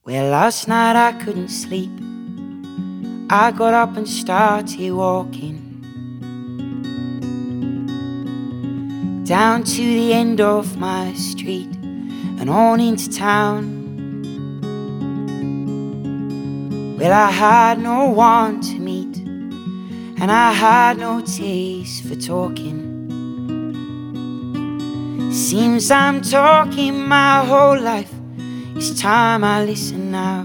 Well, last night I couldn't sleep. I got up and started walking down to the end of my street and on into town. Well, I had no one to meet and I had no taste for talking. Seems I'm talking my whole life. It's time I listen now.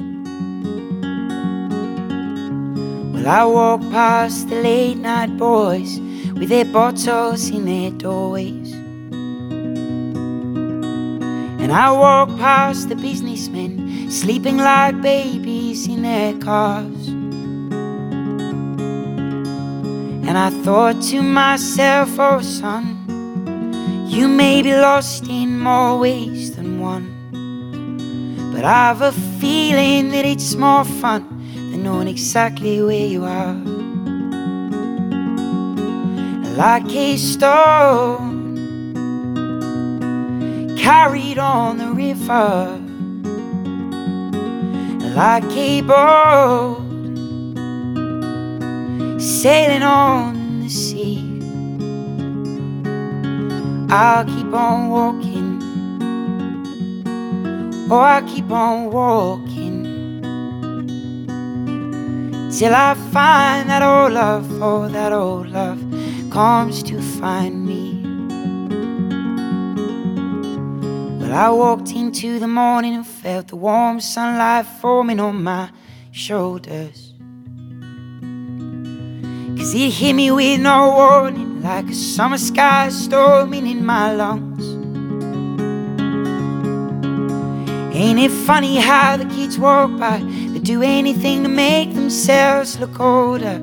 Well, I walk past the late night boys with their bottles in their doorways, and I walk past the businessmen sleeping like babies in their cars. And I thought to myself, oh son, you may be lost in more ways than one, but I've a feeling that it's more fun than knowing exactly where you are. Like a stone carried on the river, like a boat sailing on the sea, I'll keep on walking. Oh, I keep on walking till I find that old love. Oh, that old love comes to find me. Well, I walked into the morning and felt the warm sunlight forming on my shoulders, 'cause it hit me with no warning, like a summer sky storming in my lungs. Ain't it funny how the kids walk by, they do anything to make themselves look older,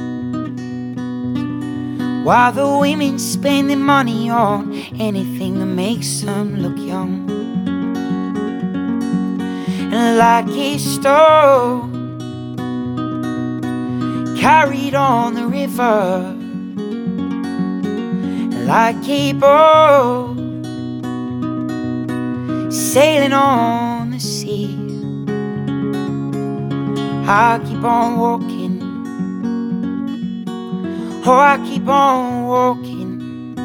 while the women spend their money on anything that makes them look young. And like a stone carried on the river, like a boat sailing on the sea, I keep on walking. Oh, I keep on walking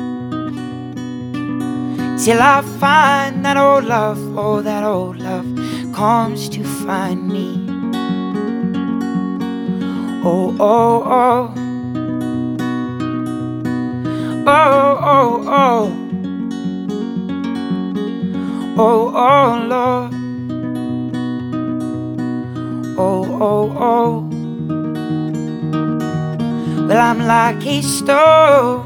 till I find that old love. Oh, that old love comes to find me. Oh, oh, oh. Oh, oh, oh. Oh, oh, Lord. Oh, oh, oh. Well, I'm like a stone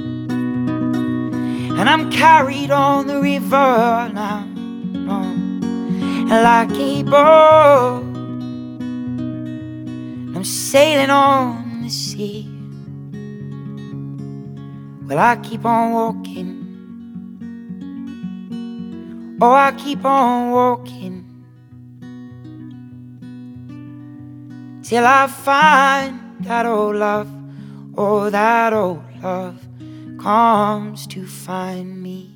and I'm carried on the river now, and like a boat I'm sailing on the sea. Well, I keep on walking. Oh, I keep on walking till I find that old love. Oh, that old love comes to find me.